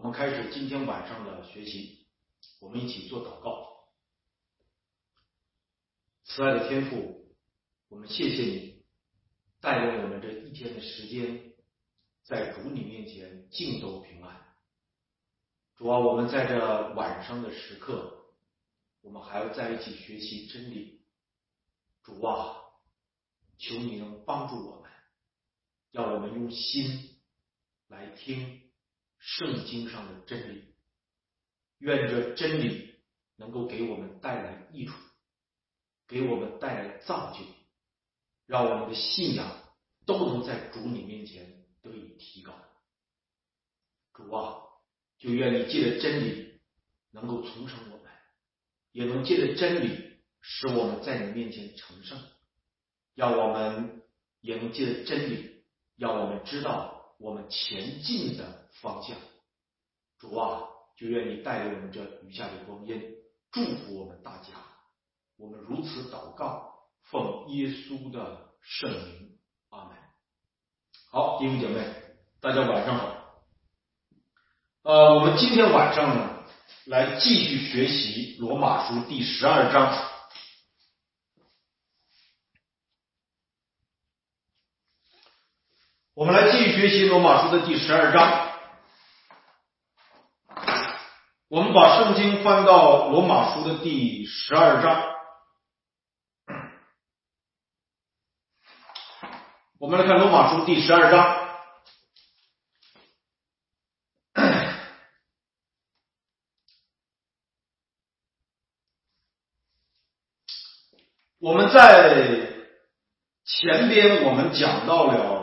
们开始今天晚上的学习，我们一起做祷告。慈爱的天父，我们谢谢你带领我们这一天的时间，在主你面前尽都平安。主啊，我们在这晚上的时刻，我们还要在一起学习真理。主啊，求你能帮助我们，让我们用心来听圣经上的真理，愿这真理能够给我们带来益处，给我们带来造就，让我们的信仰都能在主你面前得以提高。主啊，就愿你借着真理能够重生我们，也能借着真理使我们在你面前成圣，让我们也能借着真理让我们知道我们前进的方向。主啊，就愿你带领我们这余下的光阴，祝福我们大家。我们如此祷告，奉耶稣的圣名，阿门。好，弟兄姐妹，大家晚上好。我们今天晚上呢，来继续学习罗马书第12章。我们来继续学习罗马书的第12章。我们把圣经翻到罗马书的第12章。我们来看罗马书第12章。我们在前边我们讲到了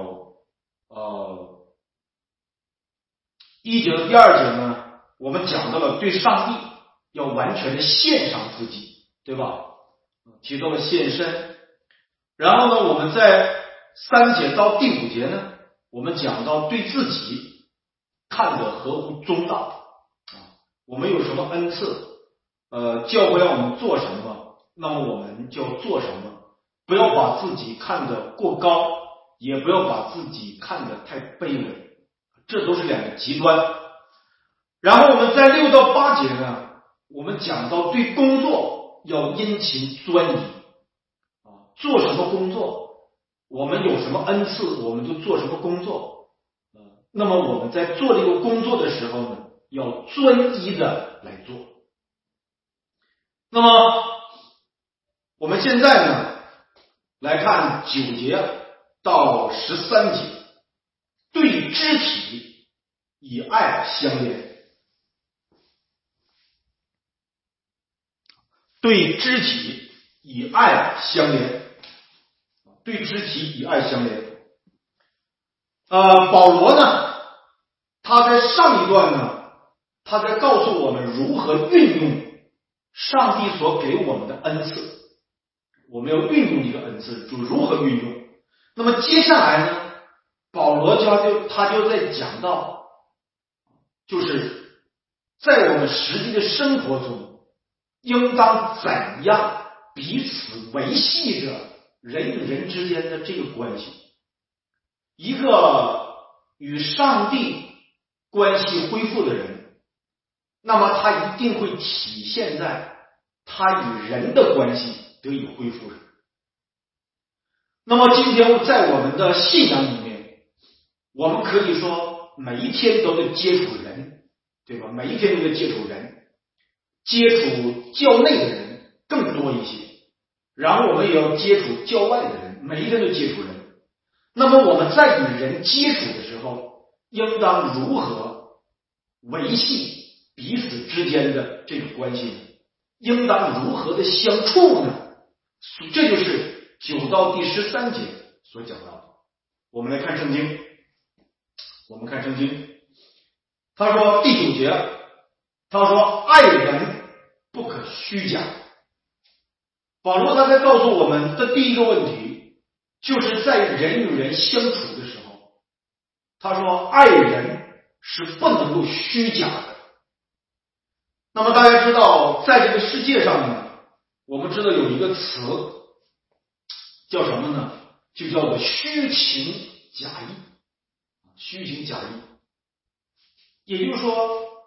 1节的第2节呢，我们讲到了对上帝要完全的献上自己，对吧？提到了献身。然后呢，我们在3节到第5节呢，我们讲到对自己看得合乎中道，我们有什么恩赐，教会让我们做什么，那么我们就要做什么，不要把自己看得过高，也不要把自己看得太卑微，这都是两个极端。然后我们在6到8节呢，我们讲到对工作要殷勤专一，做什么工作，我们有什么恩赐，我们就做什么工作。那么我们在做这个工作的时候呢，要专一的来做。那么我们现在呢，来看9节到13节，对肢体以爱相连。对肢体以爱相连，对肢体以爱相连。保罗呢，他在上一段呢，他在告诉我们如何运用上帝所给我们的恩赐，我们要运用这个恩赐，就如何运用。那么接下来呢，保罗他就在讲到，就是在我们实际的生活中，应当怎样彼此维系着人与人之间的这个关系。一个与上帝关系恢复的人，那么他一定会体现在他与人的关系得以恢复上。那么今天在我们的信仰里面，我们可以说每一天都在接触人，对吧？每一天都在接触人，接触教内的人更多一些，然后我们也要接触教外的人，每一天都接触人。那么我们在与人接触的时候，应当如何维系彼此之间的这个关系呢？应当如何的相处呢？这就是9到第13节所讲到的。我们来看圣经，他说第9节，他说爱人不可虚假。保罗他在告诉我们的第一个问题，就是在人与人相处的时候，他说爱人是不能够虚假的。那么大家知道，在这个世界上呢，我们知道有一个词叫什么呢？就叫做虚情假意。虚情假意，也就是说，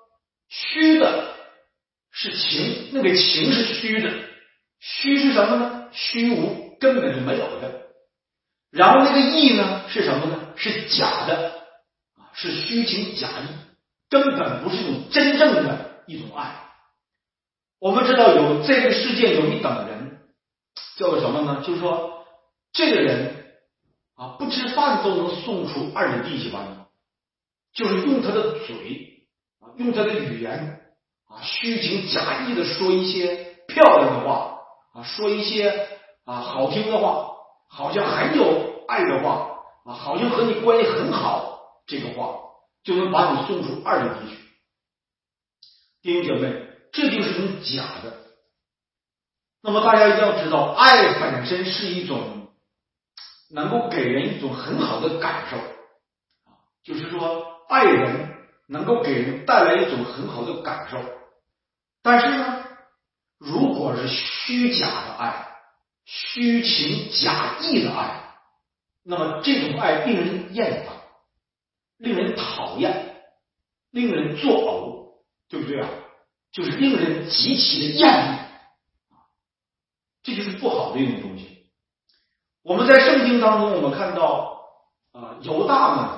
虚的是情，那个情是虚的，虚是什么呢？虚无，根本就没有的。然后那个意呢是什么呢？是假的，是虚情假意，根本不是一种真正的一种爱。我们知道有这个世界有一等人，叫做什么呢？就是说这个人不吃饭都能送出2里地去吧你，就是用他的嘴用他的语言虚情假意的说一些漂亮的话说一些好听的话，好像很有爱的话好像和你关系很好，这个话就能把你送出2里地去。弟兄姐妹，这就是一种假的。那么大家一定要知道，爱本身是一种能够给人一种很好的感受，就是说爱人能够给人带来一种很好的感受。但是呢，如果是虚假的爱，虚情假意的爱，那么这种爱令人厌烦，令人讨厌，令人作呕，对不对啊？就是令人极其的厌恶，这就是不好的一种东西。我们在圣经当中，我们看到犹大呢，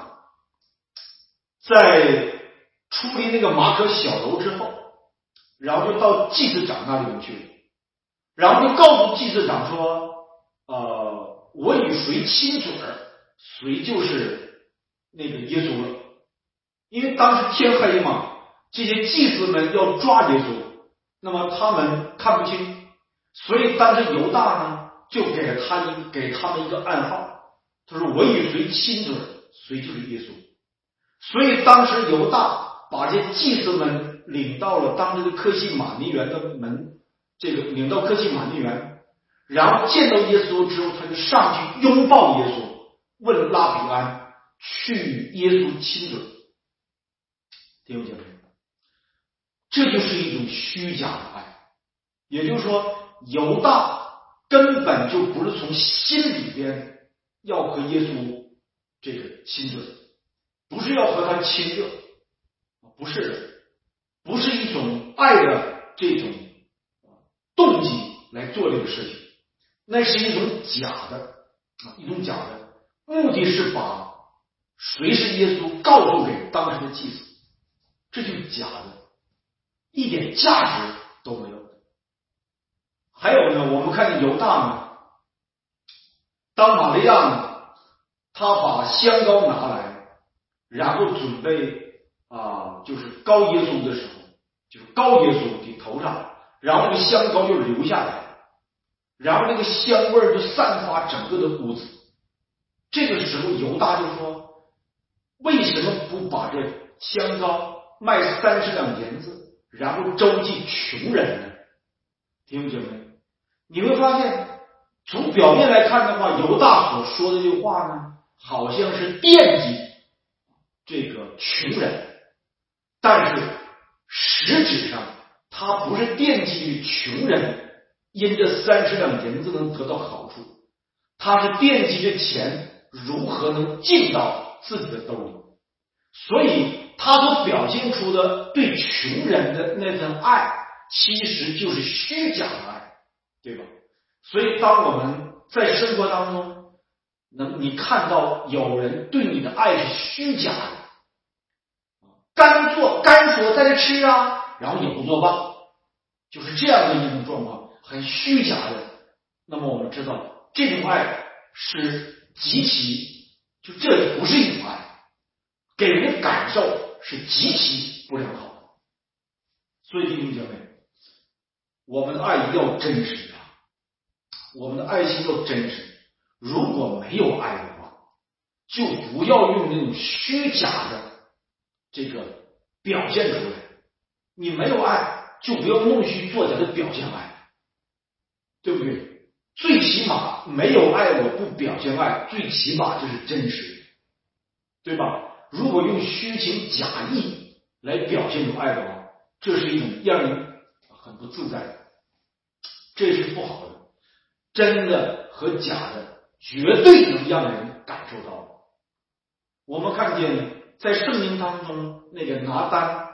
在出离那个马可小楼之后，然后就到祭司长那里面去了，然后就告诉祭司长说我与谁亲嘴谁就是那个耶稣了。因为当时天黑嘛，这些祭司们要抓耶稣，那么他们看不清，所以当时犹大呢就给他们一个暗号，他说我与谁亲嘴谁就是耶稣。所以当时犹大把这祭司们领到了当时的客西马尼园的门，领到客西马尼园，然后见到耶稣之后，他就上去拥抱耶稣，问拉比安去与耶稣亲嘴。弟兄姐妹，这就是一种虚假的爱。也就是说，犹大根本就不是从心里边要和耶稣这个亲嘴，不是要和他亲热，不是的，不是一种爱的这种动机来做这个事情，那是一种假的目的是把谁是耶稣告诉给当时的祭司，这就是假的，一点价值都没有。还有呢，我们看见犹大呢，当玛利亚呢，他把香膏拿来，然后准备就是膏耶稣的时候，就是膏耶稣的头上，然后这个香膏就流下来，然后这个香味就散发整个的屋子。这个时候犹大就说，为什么不把这香膏卖30两银子，然后周济穷人呢？弟兄姐妹，你会发现从表面来看的话，犹大所说的这句话呢，好像是惦记这个穷人，但是实质上他不是惦记穷人因这30两银子能得到好处，他是惦记着钱如何能进到自己的兜里，所以他所表现出的对穷人的那份爱，其实就是虚假的爱，对吧？所以当我们在生活当中你看到有人对你的爱是虚假的，干说在这吃然后也不做饭，就是这样的一种状况，很虚假的，那么我们知道这种爱是极其，这不是一种爱，给人的感受是极其不良好的。所以弟兄姐妹，我们的爱要真实我们的爱心要真实。如果没有爱的话，就不要用那种虚假的这个表现出来。你没有爱，就不要弄虚作假的表现爱，对不对？最起码没有爱我不表现爱，最起码这是真实的，对吧？如果用虚情假意来表现出爱的话，这是一种让人很不自在的，这是不好的。真的和假的绝对能让人感受到。我们看见在圣经当中那个拿单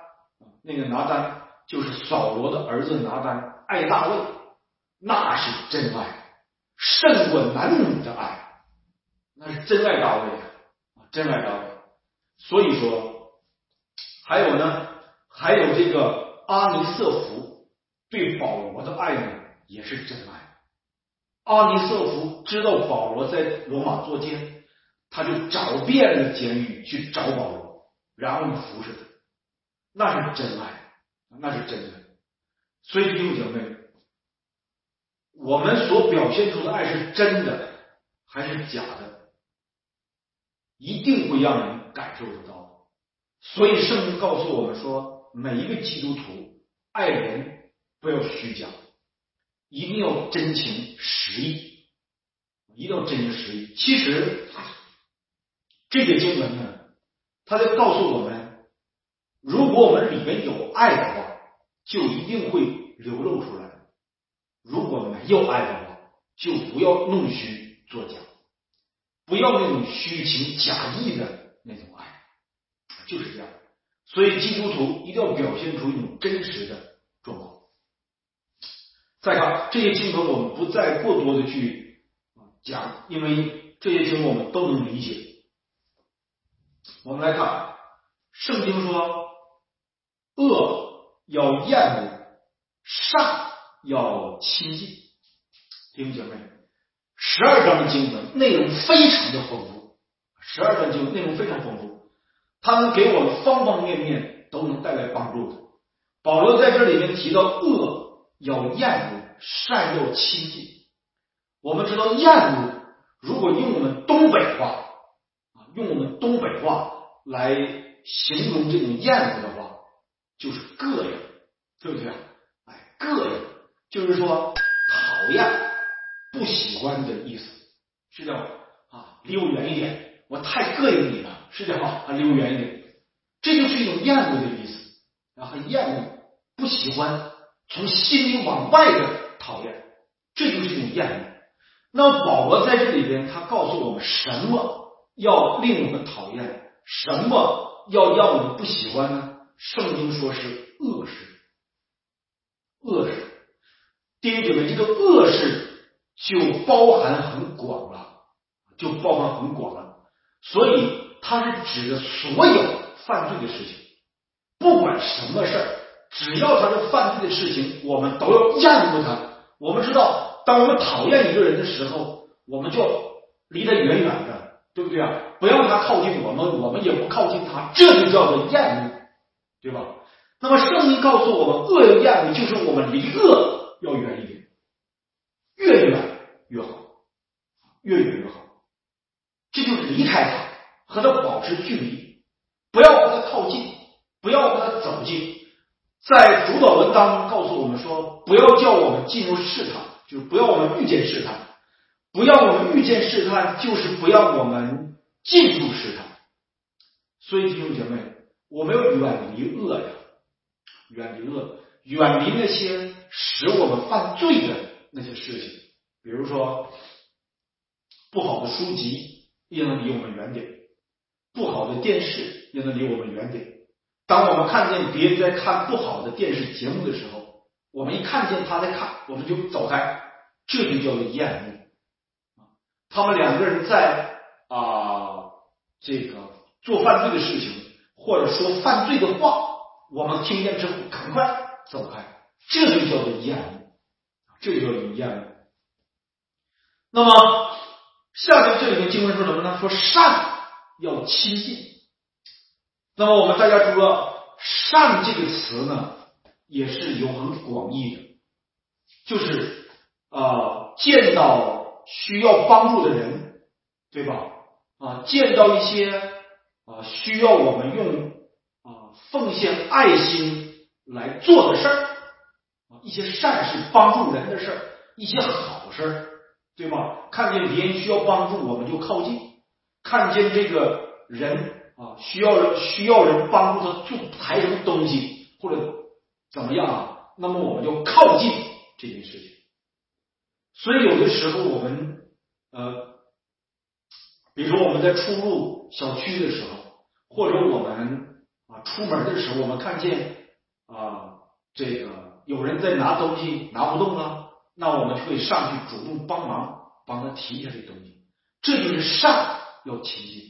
那个拿单就是扫罗的儿子拿单爱大卫，那是真爱，胜过男女的爱，那是真爱大卫真爱大卫。所以说还有呢，还有这个阿尼瑟弗对保罗的爱呢也是真爱。阿尼瑟弗知道保罗在罗马作监，他就找遍了监狱去找保罗，然后服侍他，那是真爱，那是真爱。所以弟兄姐妹，我们所表现出的爱是真的还是假的，一定会让人感受得到。所以圣经告诉我们说，每一个基督徒爱人不要虚假，一定要真情实意，一定要真情实意。其实这个经文呢，它在告诉我们，如果我们里面有爱的话，就一定会流露出来；如果没有爱的话，就不要弄虚作假，不要那种虚情假意的那种爱，就是这样。所以基督徒一定要表现出一种真实的状况。再看这些经文，我们不再过多的去讲，因为这些经文我们都能理解。我们来看圣经说，恶要厌恶，善要亲近。弟兄姐妹，12章的经文内容非常的丰富，12章经文内容非常丰富，它能给我们方方面面都能带来帮助的。保罗在这里面提到恶要厌恶，善要亲近。我们知道厌恶，如果用我们东北话来形容这种厌恶的话，就是膈应，对不对？膈应就是说讨厌、不喜欢的意思，是这样离我远一点，我太膈应你了，是这样离我远一点。这就是一种厌恶的意思，很厌恶、不喜欢，从心里往外的讨厌，这就是一种厌恶。那么保罗在这里边，他告诉我们什么要令我们讨厌，什么要让我们不喜欢呢？圣经说是恶事。恶事，弟兄姐妹，这个恶事就包含很广了，所以它是指的所有犯罪的事情，不管什么事儿，只要他是犯罪的事情，我们都要厌恶他。我们知道，当我们讨厌一个人的时候，我们就离他远远的，对不对啊？不要他靠近我们，我们也不靠近他，这就叫做厌恶，对吧？那么圣经告诉我们，恶要厌恶，就是我们离恶要远一点，越远越好，越远越好。这就是离开他，和他保持距离，不要和他靠近，不要和他走近。在主导文当中告诉我们说，不要叫我们进入试探，就是不要我们遇见试探，不要我们遇见试探，就是不要我们进入试探。所以弟兄姐妹，我们要远离恶呀，远离恶，远离那些使我们犯罪的那些事情，比如说不好的书籍也能离我们远点，不好的电视也能离我们远点。当我们看见别人在看不好的电视节目的时候，我们一看见他在看，我们就走开，这就叫做厌恶。他们两个人在这个做犯罪的事情，或者说犯罪的话，我们听见之后赶快走开，这就叫做厌恶，这就叫做厌恶。那么下面这里面经文说什么呢？说善要亲近。那么我们大家知道，善这个词呢，也是有很广义的，就是见到需要帮助的人，对吧？见到一些需要我们用奉献爱心来做的事儿，一些善事帮助人的事儿，一些好事儿，对吧？看见别人需要帮助，我们就靠近；看见这个人需要人帮助他做抬什么东西或者怎么样那么我们就靠近这件事情。所以有的时候我们比如说我们在出入小区的时候，或者我们出门的时候，我们看见这个有人在拿东西拿不动了，那我们就会上去主动帮忙，帮他提一下这东西。这就是善要亲近。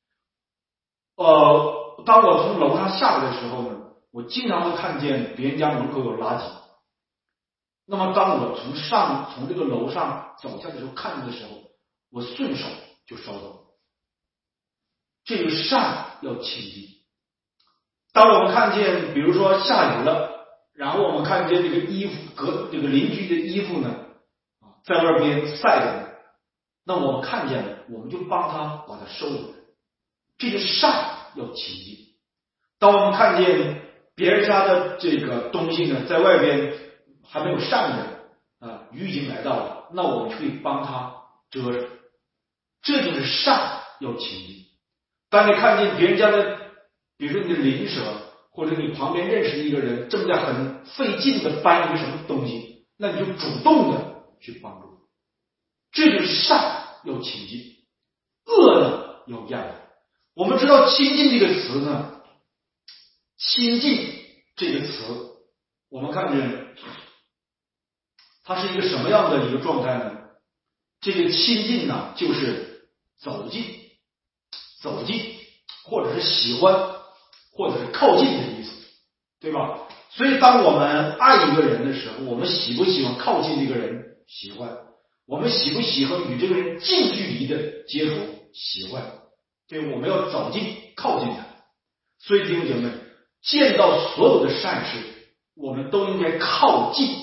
当我从楼上下来的时候呢，我经常会看见别人家门口有垃圾。那么当我从这个楼上走下的时候，看见的时候，我顺手就收走。这个善要亲近。当我们看见比如说下雨了，然后我们看见这个衣服这个邻居的衣服呢在外边晒着呢，那我们看见了，我们就帮他把它收回来。这个善要亲近。当我们看见别人家的这个东西呢在外边还没有晒着雨已经来到了，那我们就可以帮他遮着。这就是善要亲近。当你看见别人家的，比如说你的邻舍或者你旁边认识的一个人正在很费劲的搬一个什么东西，那你就主动的去帮助。这就是善要亲近，恶呢要厌恶。我们知道亲近这个词呢，亲近这个词我们看见它是一个什么样的一个状态呢？这个亲近呢就是走近或者是喜欢或者是靠近的意思，对吧？所以当我们爱一个人的时候，我们喜不喜欢靠近这个人？喜欢。我们喜不喜欢与这个人近距离的接触？喜欢。对，我们要走近靠近他。所以弟兄姐妹，见到所有的善事，我们都应该靠近。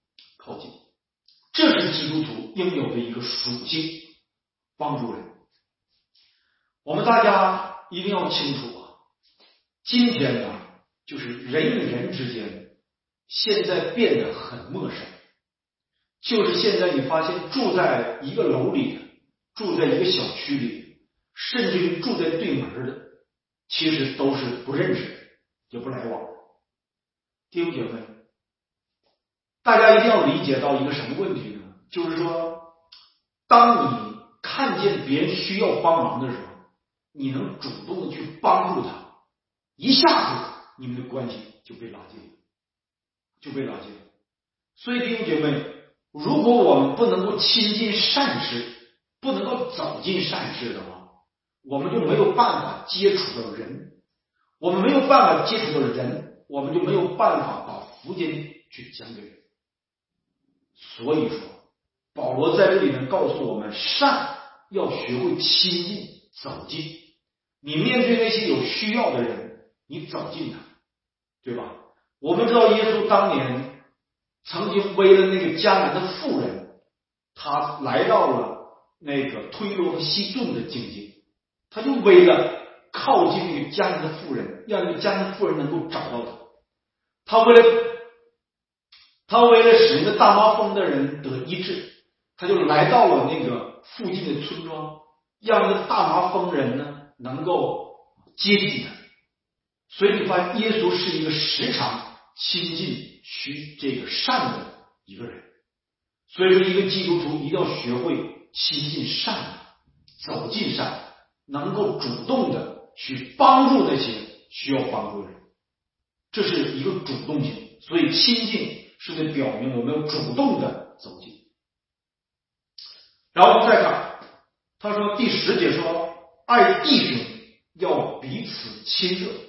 这是基督徒应有的一个属性，帮助人。我们大家一定要清楚今天呢，就是人与人之间现在变得很陌生。就是现在你发现住在一个楼里的，住在一个小区里，甚至于住在对门的，其实都是不认识的，也不来往。弟兄姐妹，大家一定要理解到一个什么问题呢？就是说，当你看见别人需要帮忙的时候，你能主动的去帮助他，一下子你们的关系就被拉近了。所以弟兄姐妹，如果我们不能够亲近善事，不能够走进善事的话，我们就没有办法接触到人。我们没有办法接触到人，我们就没有办法把福音去讲给人。所以说保罗在这里面告诉我们，善要学会亲近走近。你面对那些有需要的人，你走近他，对吧？我们知道耶稣当年曾经为了那个迦南的妇人，他来到了那个推罗和西顿的境界，他就为了靠近那个迦南的妇人，让那个迦南妇人能够找到他。他为了使那个大麻风的人得医治，他就来到了那个附近的村庄，让那个大麻风人呢能够接近他。所以你发现耶稣是一个时常亲近这个善的一个人。所以说一个基督徒一定要学会亲近善，走进善，能够主动的去帮助那些需要帮助的人，这是一个主动性。所以亲近是在表明我们要主动的走近。然后我们再看，他说第10节说，爱弟兄要彼此亲热。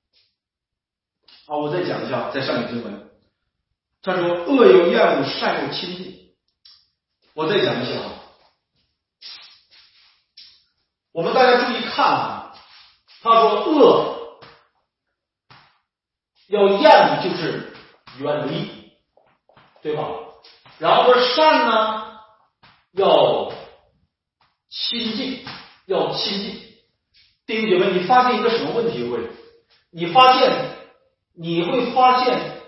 我再讲一下，再上一经文，他说恶有厌恶，善有亲近。我再讲一下我们大家注意看他说恶要厌恶就是远离，对吧？然后说善呢要亲近，弟兄姐妹，你发现一个什么问题会？你会发现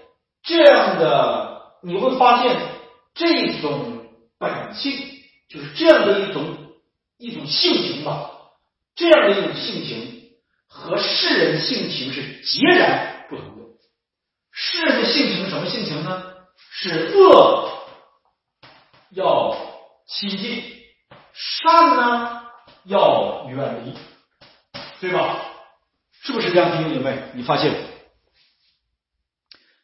这种本性，就是这样的一种性情吧，这样的一种性情和世人性情是截然不同的。世人的性情什么性情呢？是恶要亲近，善呢要远离，对吧？是不是这样，弟兄姐妹？你发现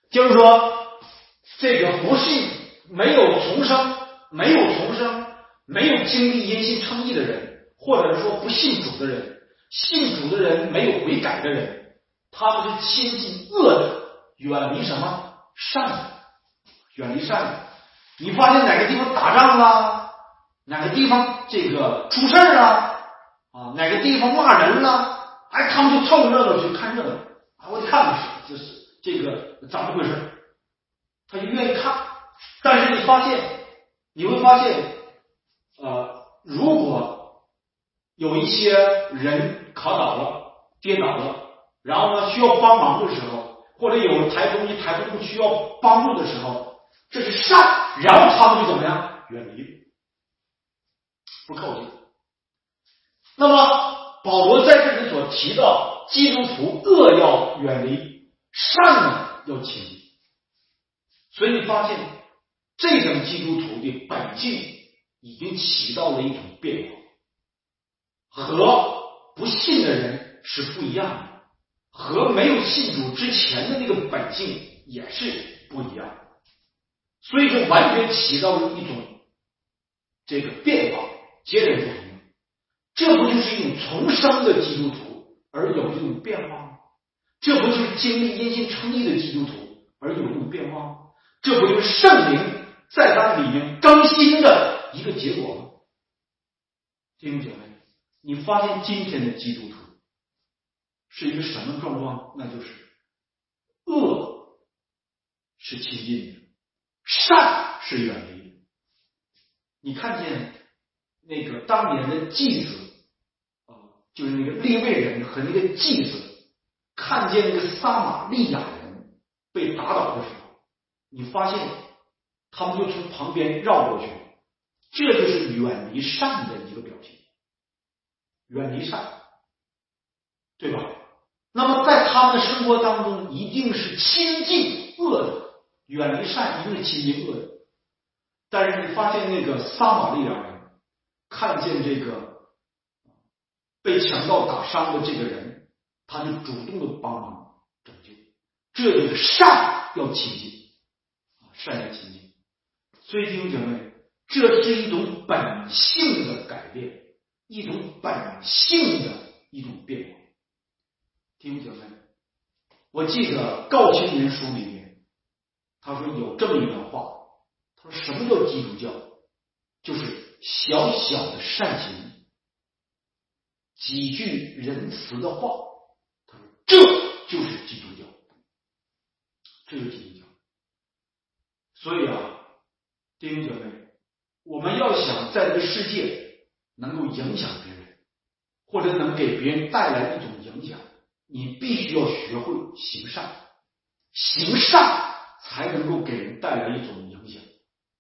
就是说，这个不信、没有重生、没有经历因信称义的人，或者说不信主的人，信主的人没有悔改的人，他们是亲近恶的，远离什么善的，远离善的。你发现哪个地方打仗了，哪个地方这个出事了啊，哪个地方骂人了，哎，他们就凑热闹去看热闹啊，我得看看这是这个怎么回事，他就愿意看。但是你会发现，如果有一些人卡倒了、跌倒了，然后呢需要帮忙的时候，或者有抬东西抬不动需要帮助的时候，这是善，然后他们就怎么样？远离，不靠近。那么保罗在这里所提到，基督徒恶要远离，善呢要亲近。所以你发现这种基督徒的本性已经起到了一种变化，和不信的人是不一样的，和没有信主之前的那个本性也是不一样的。所以说完全起到了一种这个变化，截然不同。这不就是一种重生的基督徒而有这种变化吗？这不就是经历因信称义的基督徒而有这种变化吗？这不就是圣灵在他里面更新的一个结果吗？弟兄姐妹，你发现今天的基督徒是一个什么状况？那就是恶是亲近的，善是远离的。你看见那个当年的祭司就是那个利未人和那个祭司看见那个撒玛利亚人被打倒的时候，你发现他们就从旁边绕过去了，这就是远离善的一个表现，远离善，对吧？那么在他们的生活当中一定是亲近恶的，远离善一定是亲近恶的。但是你发现那个撒玛利亚人看见这个被强盗打伤的这个人，他就主动的帮忙拯救，这就是善要亲近，善要亲近。所以弟兄姐妹，这是一种本性的改变，一种本性的一种变化。弟兄姐妹，我记得告青年书里面他说有这么一段话，他说什么叫基督教？就是小小的善行，几句仁慈的话，他说这就是基督教，这就是基督教。所以弟兄姐妹，我们要想在这个世界能够影响别人，或者能给别人带来一种影响，你必须要学会行善，行善才能够给人带来一种影响。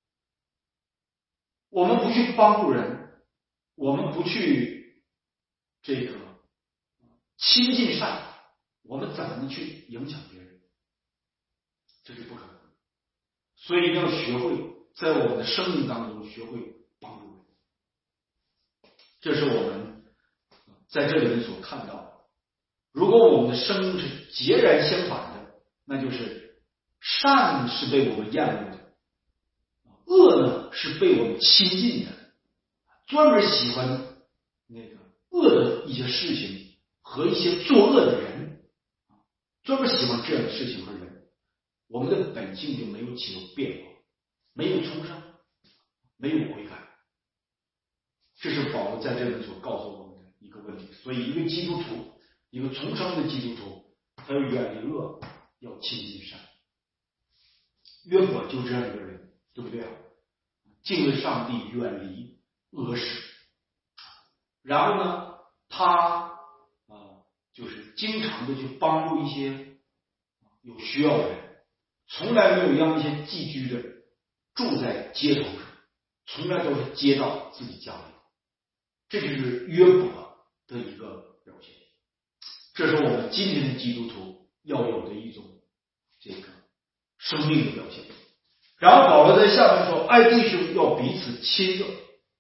我们不去帮助人，我们不去这个亲近善，我们怎么能去影响别人？这是不可能的。所以一定要学会在我们的生命当中学会帮助人，这是我们在这里面所看到的。如果我们的生命是截然相反的，那就是善是被我们厌恶的，恶呢是被我们亲近的，专门喜欢那个恶的一些事情和一些作恶的人，专门喜欢这样的事情和人，我们的本性就没有起到变化，没有重生，没有悔改。这是保罗在这里所告诉我们的一个问题。所以一个基督徒，一个重生的基督徒，他要远离恶，要亲近善。约伯就这样一个人，对不对啊？敬畏上帝，远离恶事。然后呢，他就是经常的去帮助一些有需要的人，从来没有让一些寄居的住在街头上，从来都是接到自己家里。这就是约伯的一个表现，这是我们今天的基督徒要有的一种这个生命的表现。然后保罗在下面说，爱弟兄要彼此亲热。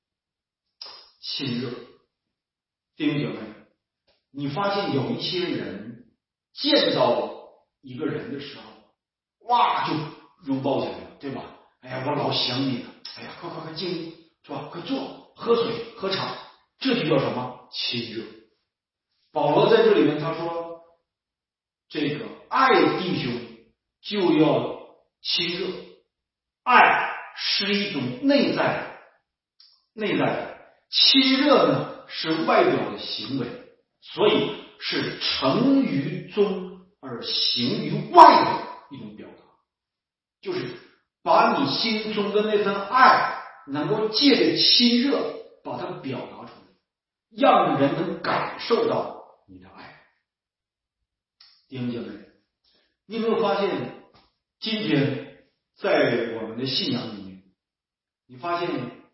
亲热，弟兄姐妹，你发现有一些人见到一个人的时候， 哇就拥抱起来了，对吧？哎呀，我老想你了，哎呀，快进，是吧？快坐，喝水，喝茶，这就叫什么？亲热。保罗在这里面他说，这个爱弟兄就要亲热，爱是一种内在的，亲热呢是外表的行为，所以是成于中而行于外的一种表达，就是把你心中的那份爱能够借着亲热把它表达出来，让人能感受到你的爱。弟兄姐妹，你有没有发现今天在我们的信仰里面，你发现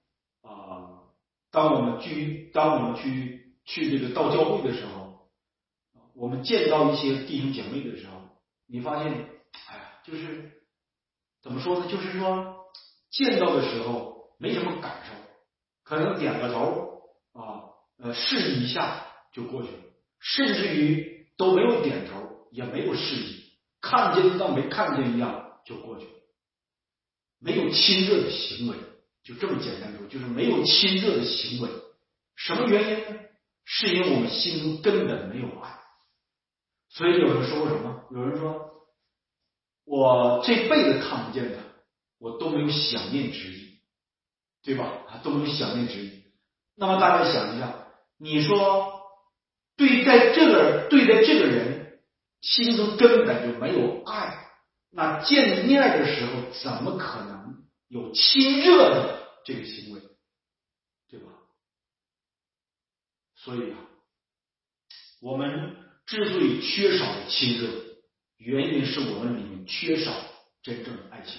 当我们去这个到教会的时候，我们见到一些弟兄姐妹的时候，你发现哎呀，就是怎么说呢，就是说见到的时候没什么感受，可能点个头示意一下就过去了，甚至于都没有点头也没有示意，看见当没看见一样就过去了，没有亲热的行为，就这么简单说，就是没有亲热的行为。什么原因呢？是因为我们心中根本没有爱。所以有人说什么？有人说我这辈子看不见他，我都没有想念之意，对吧？都没有想念之意。那么大家想一下，你说对待这个人心中根本就没有爱，那见面的时候怎么可能有亲热的这个行为，对吧？所以我们之所以缺少了亲热，原因是我们里面缺少真正的爱情，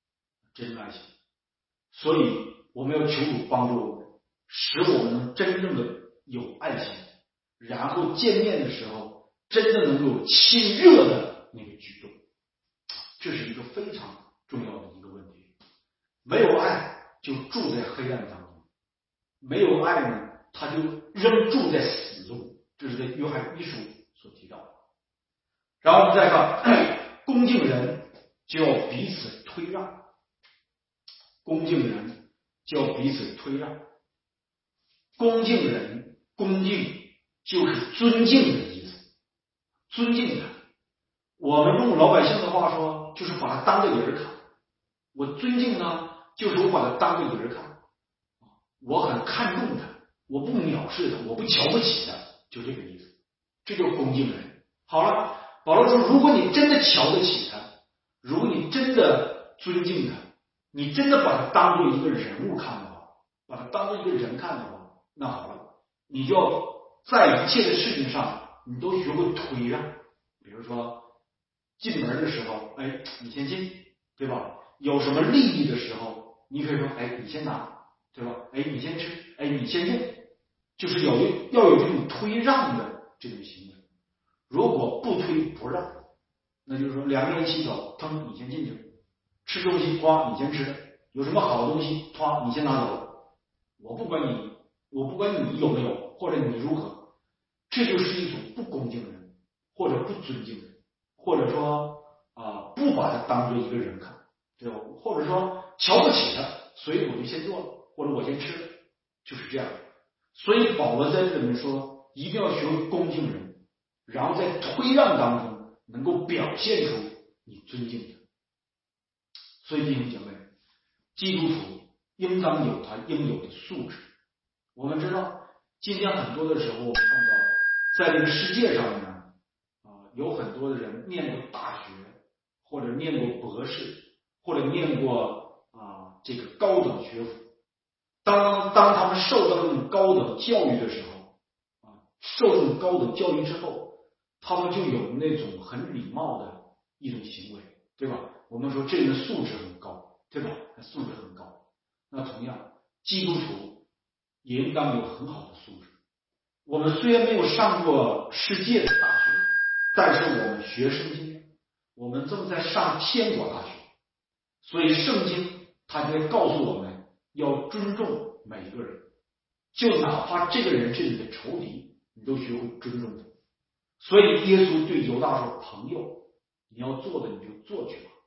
所以我们要求主帮助我们，使我们能真正的有爱情，然后见面的时候真的能够有亲热的那个举动。这是一个非常重要的一个问题。没有爱就住在黑暗当中，没有爱呢，他就仍住在死中，这是在约翰一书所提到的。然后我们再看，恭敬人就要彼此推让，恭敬人就要彼此推让。恭敬人，恭敬就是尊敬的意思，尊敬他。我们用老百姓的话说，就是把他当个人看。我尊敬他，就是我把他当个人看，我很看重他，我不藐视他，我不瞧不起他，就这个意思，这就是恭敬人。好了，保罗说，如果你真的瞧得起他，如果你真的尊敬他，你真的把他当做一个人物看的话，把他当做一个人看的话，那好了，你就要在一切的事情上，你都学会推让。比如说进门的时候，哎，你先进，对吧？有什么利益的时候，你可以说，哎，你先拿，对吧？哎，你先吃，哎，你先用，就是要有这种推让的这种行为。如果不推不让，那就是说两个人洗澡，你先进去，吃东西，你先吃，有什么好的东西，你先拿走，我不管你有没有，或者你如何，这就是一种不恭敬人，或者不尊敬人，或者说不把他当做一个人看，对吧？或者说瞧不起他，所以我就先做了，或者我先吃了，就是这样。所以保罗在这里面说，一定要学会恭敬人，然后在推让当中能够表现出你尊敬他。所以弟兄姐妹，基督徒应当有他应有的素质。我们知道今天很多的时候，我们看到在这个世界上面有很多的人念过大学，或者念过博士，或者念过这个高等学府。当他们受到这种高等教育的时候，受这种高等教育之后，他们就有那种很礼貌的一种行为，对吧？我们说这人的素质很高，对吧？素质很高。那同样，基督徒也应当有很好的素质。我们虽然没有上过世界的大学，但是我们学圣经，我们正在上天国大学，所以圣经它就会告诉我们要尊重每一个人，就哪怕这个人是你的仇敌，你都学会尊重他。所以耶稣对犹大说，朋友，你要做的你就做去吧，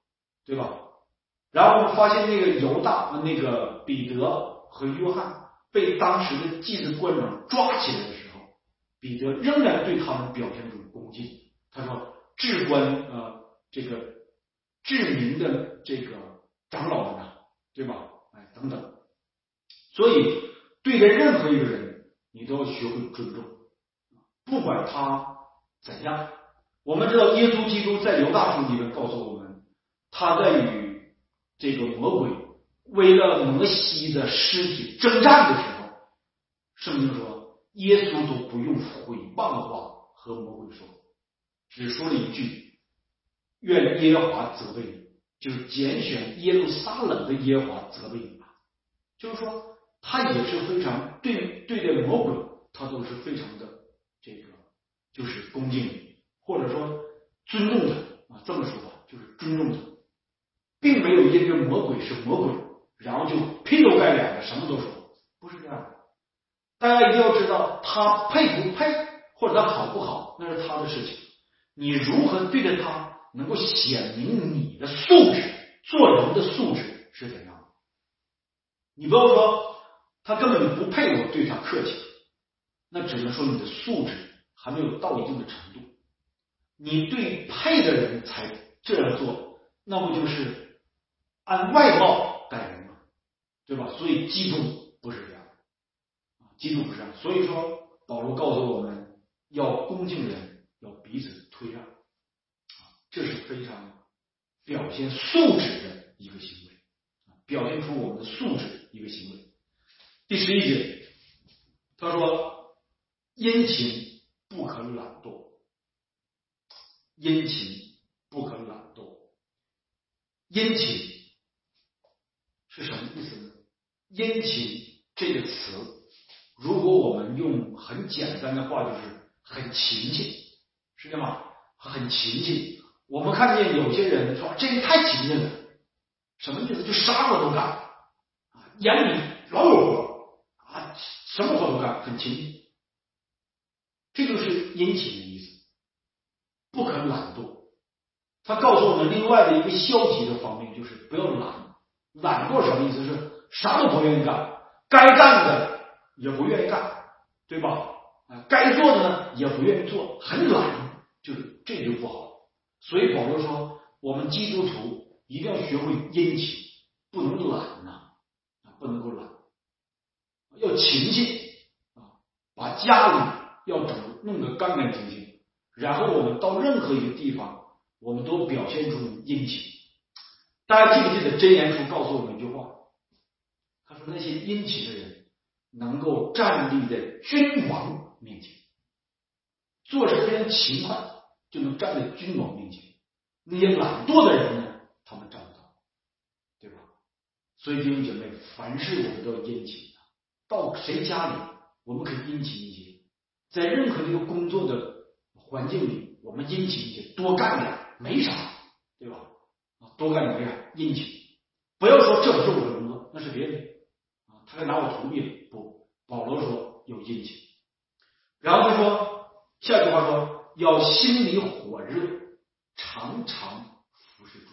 对吧？然后我们发现那个那个彼得和约翰被当时的祭司官长抓起来的时候，彼得仍然对他们表现出恭敬。他说：“至官这个治民的这个长老们呐，对吧？等等。所以对待任何一个人，你都要学会尊重，不管他怎样。我们知道耶稣基督在犹大书里面告诉我们，他在与这个魔鬼为了摩西的尸体征战的时候，圣经说耶稣都不用毁谤的话和魔鬼说，只说了一句：愿耶和华责备你，就是拣选耶路撒冷的耶和华责备你吧。就是说他也是非常对待魔鬼，他都是非常的这个就是恭敬，或者说尊重他这么说吧，就是尊重他，并没有因为魔鬼是魔鬼，然后就劈头盖脸的什么都说，不是这样的。大家一定要知道，他配不配或者他好不好，那是他的事情。你如何对待他，能够显明你的素质，做人的素质是怎样的。你不要说他根本不配我对他客气，那只能说你的素质还没有到一定的程度。你对配的人才这样做，那不就是按外貌待人吗？对吧？所以基督不是这样，基督不是这样。所以说保罗告诉我们要恭敬人，要彼此推让，这是非常表现素质的一个行为，表现出我们的素质一个行为。第11节他说：殷勤不可懒惰，殷勤不可懒惰。殷勤是什么意思呢？殷勤这个词，如果我们用很简单的话，就是很勤勤，是这吗？很勤勤。我们看见有些人说这人太勤勤了，什么意思？就啥活都干，眼里老有活什么活都干，很勤勤。这就是殷勤的意思，不可懒惰。他告诉我们另外的一个消极的方面，就是不要懒。懒惰什么意思？是啥都不愿意干，该干的也不愿意干，对吧？该做的呢也不愿意做，很懒，这就不好。所以保罗说，我们基督徒一定要学会殷勤，不能懒不能够懒，要勤勤把家里要弄得干干净净，然后我们到任何一个地方，我们都表现出殷勤。大家记不记得箴言书告诉我们一句话？他说那些殷勤的人能够站立在君王面前，做事非常勤快，就能站在君王面前。那些懒惰的人呢，他们站不到，对吧？所以弟兄姐妹，凡事我们都要殷勤的。到谁家里，我们可以殷勤一些，在任何这个工作的环境里，我们殷勤一些，多干点没啥，对吧？多干点没啥，殷勤。不要说这不是我的工作，那是别人他该拿我图币，不，保罗说有殷勤。然后就说下句话说，要心里火热，常常服侍主。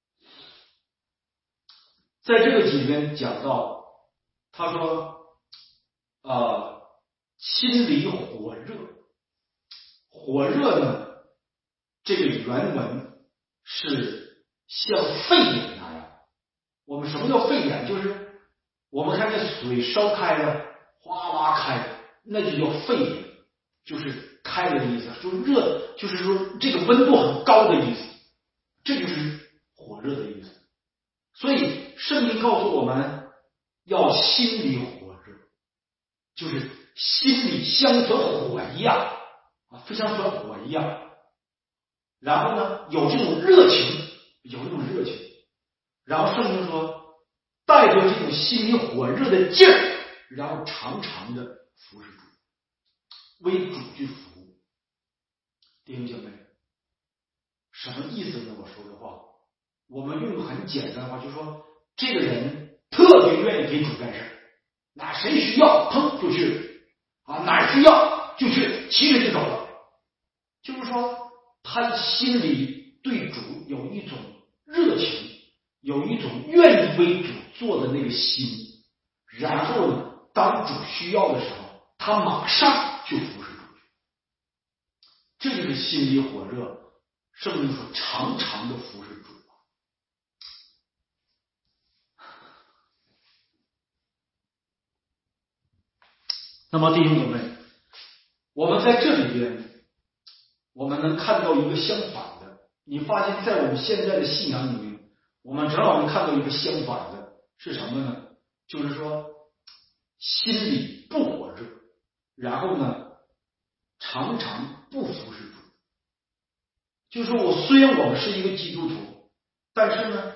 在这个里面讲到，他说心里火热。火热呢，这个原文是像沸点那样。我们什么叫沸点？就是我们看见水烧开了，哗哗开，那就叫沸点，就是开了的意思，就是热，就是说这个温度很高的意思，这就是火热的意思。所以圣经告诉我们要心里火热，就是心里像团火一样非常像火一样，然后呢有这种热情，然后圣经说带着这种心里火热的劲儿，然后常常的服侍主，为主去服务。弟兄姐妹，什么意思呢？我说的话，我们用很简单的话，就是说这个人特别愿意给主干事，哪谁需要砰就去哪需要就去，骑着就走了。就是说他心里对主有一种热情， 有一种愿意为主做的那个心，然后呢，当主需要的时候，他马上就服侍主。这就是心里火热，圣经说常常的服侍主。那么弟兄姊妹，我们在这里边，我们能看到一个相反的。你发现在我们现在的信仰里面，我们正好能看到一个相反的，是什么呢？就是说心里不火热，然后呢常常不服侍主。就是说虽然我们是一个基督徒，但是呢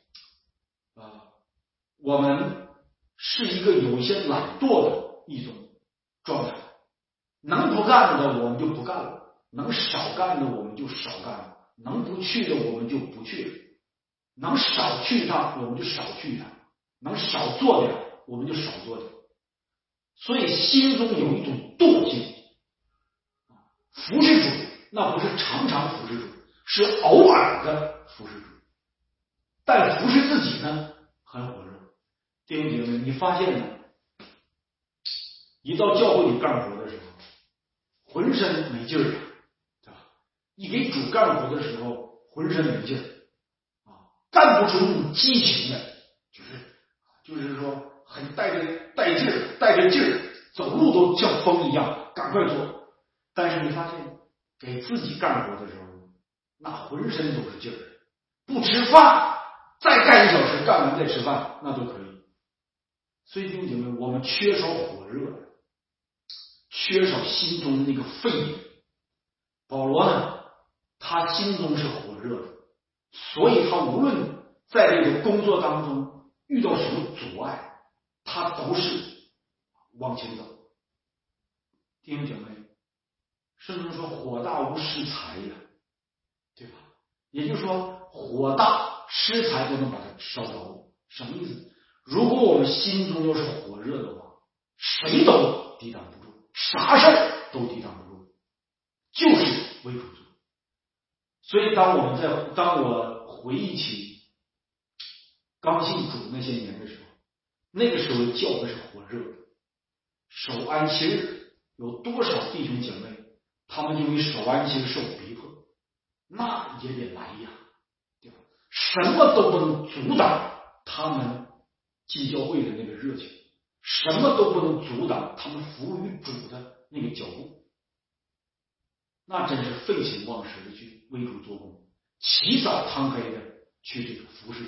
我们是一个有一些懒惰的一种状态，能不干的我们就不干了，能少干的我们就少干了，能不去的我们就不去了，能少去一趟我们就少去一趟，能少做点我们就少做点。所以心中有一种惰性，服侍主那不是常常服侍主，是偶尔的服侍主，但服侍自己呢很火热。弟兄姐妹，你发现呢？一到教会里干活的时候，浑身没劲儿，对吧？一给主干活的时候，浑身没劲儿干不出那种激情来，就是说很带劲儿，带着劲儿，走路都像风一样，赶快做。但是你发现，给自己干活的时候，那浑身都是劲儿，不吃饭，再干1小时，干完再吃饭，那都可以。所以弟兄姐妹，我们缺少火热，缺少心中的那个沸点。保罗呢，他心中是火热的，所以他无论在这个工作当中遇到什么阻碍，他都是往前走。弟兄姐妹，圣经说火大无私财呀，对吧？也就是说火大施财都能把它烧着。什么意思？如果我们心中要是火热的话，谁都抵挡不住，啥事儿都抵挡不住，就是为主做。所以当我回忆起刚信主那些年的时候，那个时候教会是火热的。守安息日有多少弟兄姐妹，他们因为守安息日受逼迫，那也得来呀，对吧？什么都不能阻挡他们进教会的那个热情，什么都不能阻挡他们服务于主的那个脚步。那真是废寝忘食的去为主做工，起早贪黑的去这个服侍主。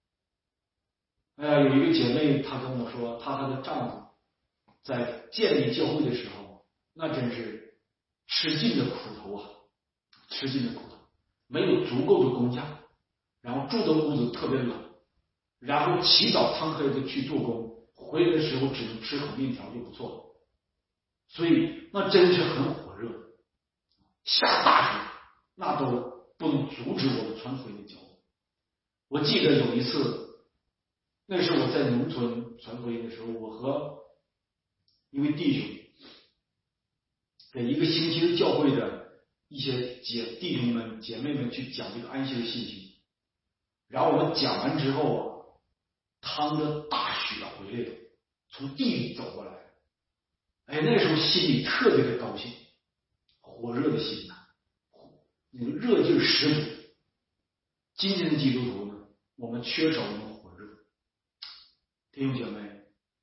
有一个姐妹，她跟我说，她和她丈夫在建立教会的时候，那真是吃尽了苦头啊，吃尽了苦头，没有足够的工价，然后住的屋子特别冷，然后起早贪黑的去做工，回来的时候只能吃口面条就不错了。所以那真是很火热，下大雨那都不能阻止我们传福音的脚步。我记得有一次，那是我在农村传福音的时候，我和一位弟兄给一个星期的教会的一些弟兄们姐妹们去讲这个安息的信息，然后我们讲完之后趟着大雪回来了，从地里走过来，那个时候心里特别的高兴，火热的心呐，那个热劲十足。今天的基督徒呢，我们缺少那种火热。弟兄姐妹，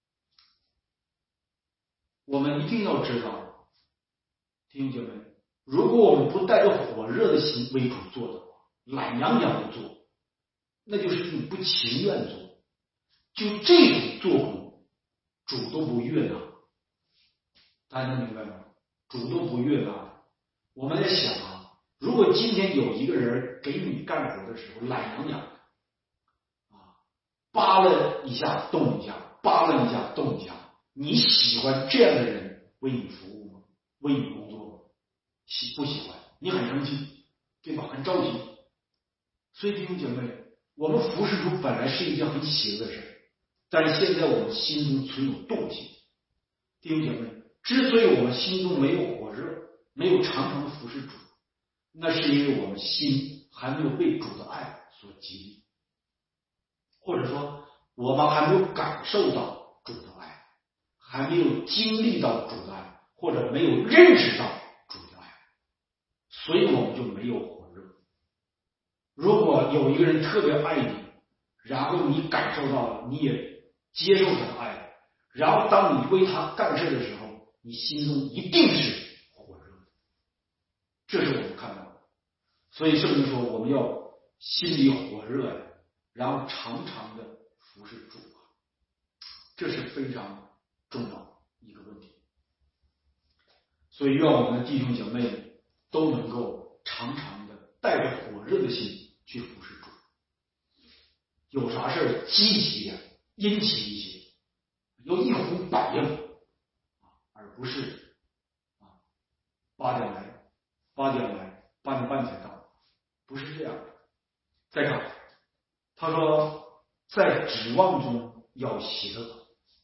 我们一定要知道，弟兄姐妹，如果我们不带着火热的心为主做的话，懒洋洋的做，那就是一种不情愿做。就这种做工，主都不悦纳。大家能明白吗？主都不悦纳。我们在想啊，如果今天有一个人给你干活的时候懒洋洋扒拉一下动一下，扒拉一下动一下，你喜欢这样的人为你服务吗？为你工作吗？不喜欢，你很生气，对吧？很着急。所以弟兄姐妹，我们服侍主本来是一件很喜乐的事，但是现在我们心中存有惰性。弟兄姐妹，之所以我们心中没有火热，没有常常的服侍主，那是因为我们心还没有被主的爱所激励。 或者说我们还没有感受到主的爱，还没有经历到主的爱，或者没有认识到主的爱，所以我们就没有火热。如果有一个人特别爱你，然后你感受到了，你也接受他的爱，然后当你为他干事的时候，你心中一定是火热的，这是我们看到的。所以圣经说我们要心里火热呀，然后常常的服侍主啊，这是非常重要的一个问题。所以愿我们的弟兄姐妹都能够常常的带着火热的心去服侍主，有啥事积极点，殷勤一些，要一呼百应，而不是8点来8点半才到，不是这样的。再看他说在指望中要喜乐，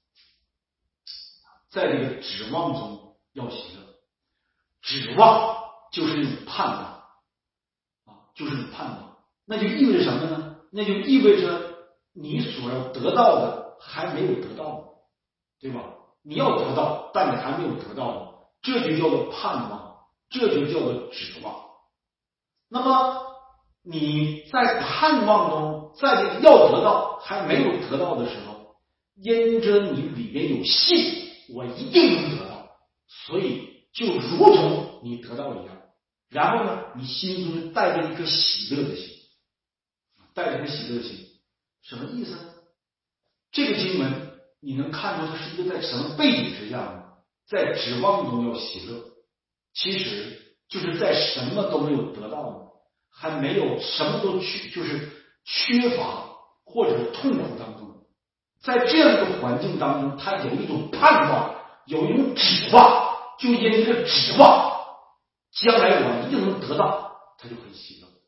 在这个指望中要喜乐。指望就是一种盼望就是一种盼望，那就意味着什么呢？那就意味着你所要得到的还没有得到，对吧？你要得到，但你还没有得到，这就叫做盼望，这就叫做指望。那么你在盼望中，在这个要得到还没有得到的时候，因着你里面有信，我一定能得到，所以就如同你得到一样。然后呢，你心中带着一颗喜乐的心，带着一颗喜乐的心，什么意思呢？这个经文你能看出它是一个在什么背景之下呢？在指望中要喜乐，其实就是在什么都没有得到呢，还没有什么都就是缺乏或者痛苦当中，在这样一个环境当中，他有一种盼望，有一种指望，就因这个指望将来我一定能得到，他就很喜乐，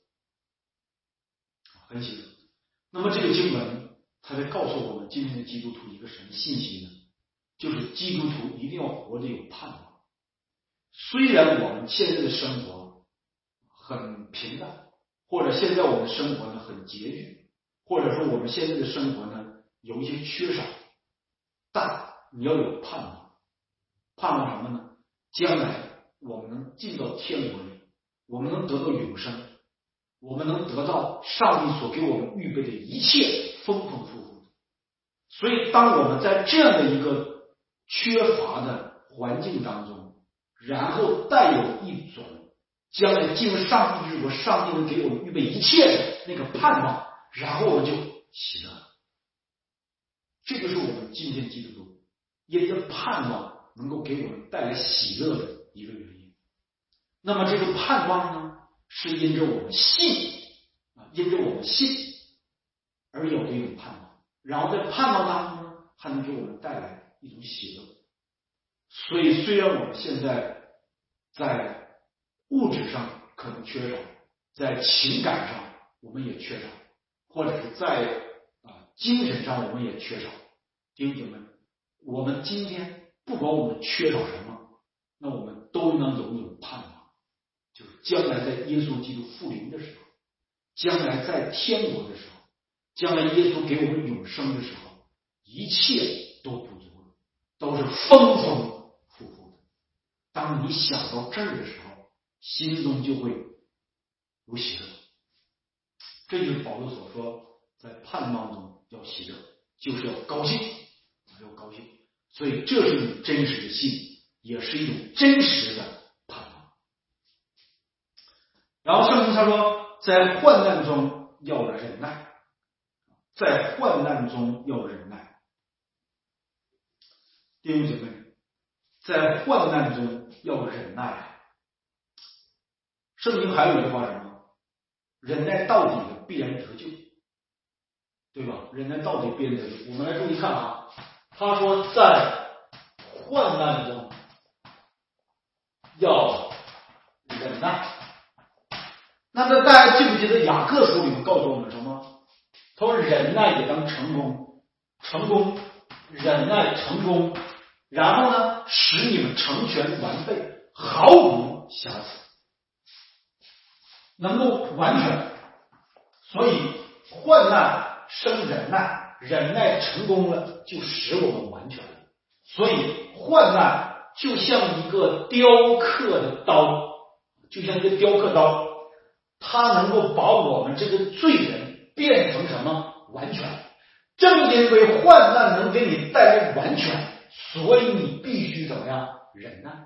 很喜乐。那么这个经文他在告诉我们今天的基督徒一个什么信息呢？就是基督徒一定要活得有盼望。虽然我们现在的生活很平淡，或者现在我们的生活呢很拮据，或者说我们现在的生活呢有一些缺少，但你要有盼望。盼望什么呢？将来我们能进到天国里，我们能得到永生，我们能得到上帝所给我们预备的一切丰丰富富。所以当我们在这样的一个缺乏的环境当中，然后带有一种将来进入上帝之国，上帝能给我们预备一切的那个盼望，然后我们就喜乐了。这就是我们今天基督徒因着盼望能够给我们带来喜乐的一个原因。那么这个盼望呢，是因着我们信因着我们信而有的一种盼望，然后在盼望当中呢，还能给我们带来一种喜乐。所以虽然我们现在在物质上可能缺少，在情感上我们也缺少，或者是在精神上我们也缺少，弟兄姐妹，我们今天不管我们缺少什么，那我们都能有一种盼望，就是将来在耶稣基督复临的时候，将来在天国的时候，将来耶稣给我们永生的时候，一切都不足了，都是丰丰富富的。当你想到这儿的时候，心中就会有喜乐。这就是保罗所说在盼望中要喜乐，就是要高兴，要高兴。所以这是一种真实的信，也是一种真实的盼望。然后圣经他说在患难中要忍耐，在患难中要忍耐。弟兄姐妹，在患难中要忍耐。圣经还有一句话什么？忍耐到底的必然得救，对吧？忍耐到底必然得救。我们来注意看他说在患难中要忍耐。那大家记不记得雅各书里面告诉我们什么？他说忍耐也当成功，成功忍耐成功，然后呢使你们成全完备，毫无瑕疵，能够完全。所以患难生忍耐，忍耐成功了就使我们完全了。所以患难就像一个雕刻的刀，就像一个雕刻刀，它能够把我们这个罪人变成什么？完全。正因为患难能给你带来完全，所以你必须怎么样？忍耐。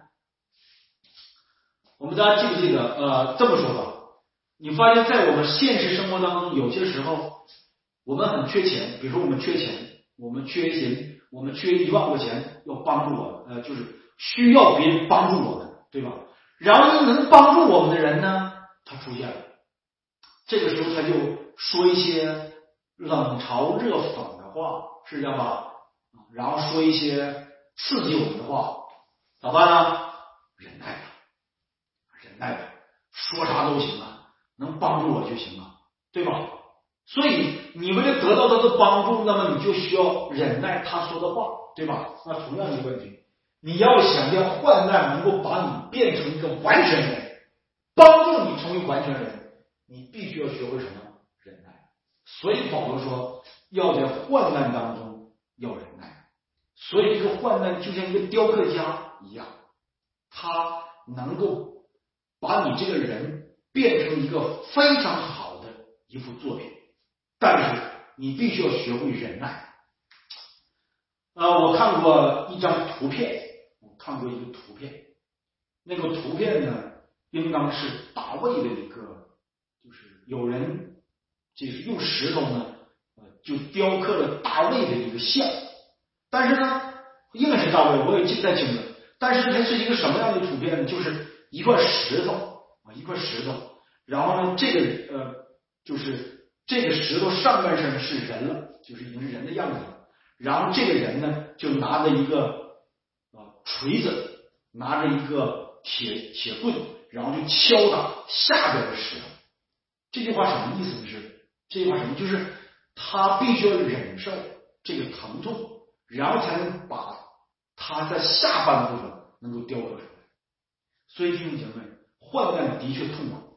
我们大家记不记得这么说吧，你发现在我们现实生活当中，有些时候我们很缺钱，比如说我们缺钱，我们缺钱，我们缺1万块钱，要帮助我就是需要别人帮助我们，对吧？然后能帮助我们的人呢，他出现了，这个时候他就说一些冷嘲热讽的话，是这样吧？然后说一些刺激我们的话，咋办呢？忍耐吧，忍耐吧，说啥都行啊，能帮助我就行啊，对吧？所以你为了得到他的帮助，那么你就需要忍耐他说的话，对吧？那同样的问题，你要想要患难能够把你变成一个完全人，帮助你成为完全人，你必须要学会什么？忍耐。所以保罗说要在患难当中要忍耐。所以这个患难就像一个雕刻家一样，他能够把你这个人变成一个非常好的一幅作品，但是你必须要学会忍耐。我看过一张图片，那个图片呢，应当是大卫的一个，就是有人就是用石头呢，就雕刻了大卫的一个像，但是呢，应该是大卫，我也记不太清了。但是它是一个什么样的图片呢？就是一块石头，然后呢，就是这个石头上半身是人了，就是已经是人的样子了。然后这个人呢，就拿着一个锤子，拿着一个铁棍，然后就敲打下边的石头。这句话什么意思呢？这句话什么？就是他必须要忍受这个疼痛，然后才能把他在下半部分能够雕刻出来。所以弟兄姐妹，患难的确痛苦，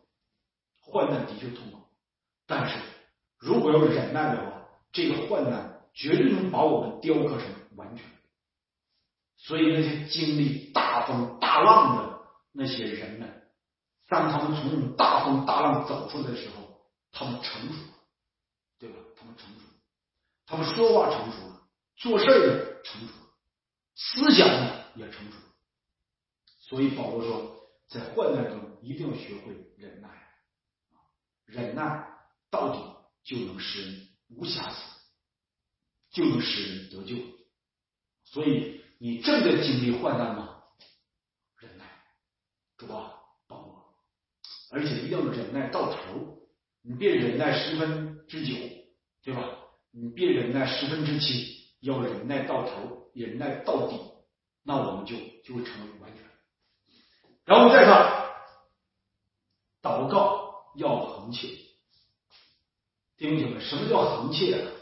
但是如果要忍耐的话，这个患难绝对能把我们雕刻成完全。所以那些经历大风大浪的那些人们，当他们从大风大浪走出来的时候，他们成熟了，对吧？他们说话成熟了，做事也成熟了，思想也成熟了。所以保罗说，在患难中一定要学会忍耐，忍耐到底就能使人无瑕疵，就能使人得救。所以你正在经历患难吗？忍耐，主啊，帮我！而且一定要忍耐到头，你别忍耐9%，对吧？你别忍耐7%，要忍耐到头，忍耐到底，那我们就会成为完全。然后再看祷告要恒切。弟兄姐妹，什么叫恒切啊？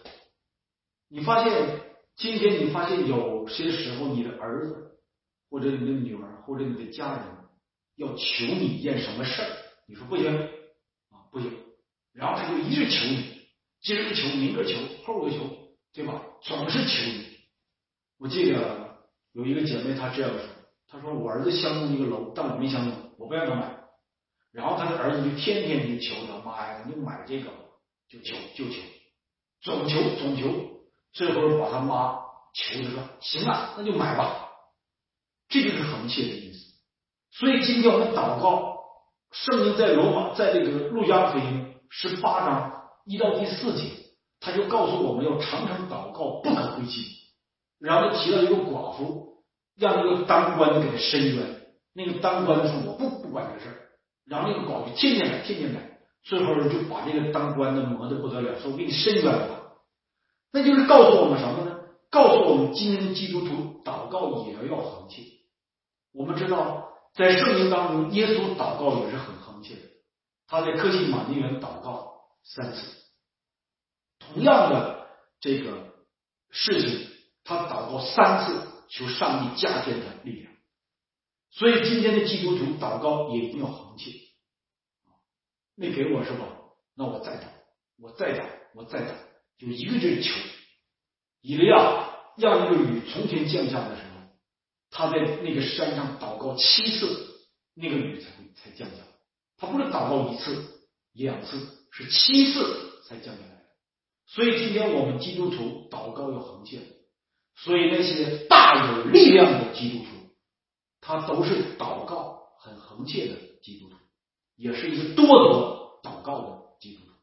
今天你发现有些时候你的儿子或者你的女儿或者你的家人要求你一件什么事儿，你说不行不行，然后他就一直求你，今儿个求，明个求，后个求，对吧？总是求你。我记得有一个姐妹她这样说，她说我儿子相中一个楼，但我没相中，我不让他买。然后他的儿子就天天就求他，妈呀，你就买这个，就求，总求，最后把他妈求的说行了，那就买吧。这就是恒切的意思。所以今天我们祷告，圣经在这个路加福音18章1到第4节，他就告诉我们要常常祷告，不可灰心。然后提到一个寡妇，让那个当官的给他伸冤，那个当官的说我不管这事儿，然后那个寡妇天天来，最后就把这个当官的磨得不得了，说我给你伸冤了。那就是告诉我们什么呢？告诉我们今天的基督徒祷告也要恒切。我们知道在圣经当中，耶稣祷告也是很恒切的，他在客西马尼园祷告3次，同样的这个事情，他祷告3次，求上帝加添他力量。所以今天的基督徒祷告也一定要恒切。没给我是吧？那我再祷， 就一个劲求。以利亚让那个雨从天降下的时候，他在那个山上祷告7次，那个雨才降下。他不是祷告1次2次，是7次才降下来的。所以今天我们基督徒祷告要恒切，所以那些大有力量的基督徒，他都是祷告很恒切的基督徒，也是一个多得祷告的基督徒。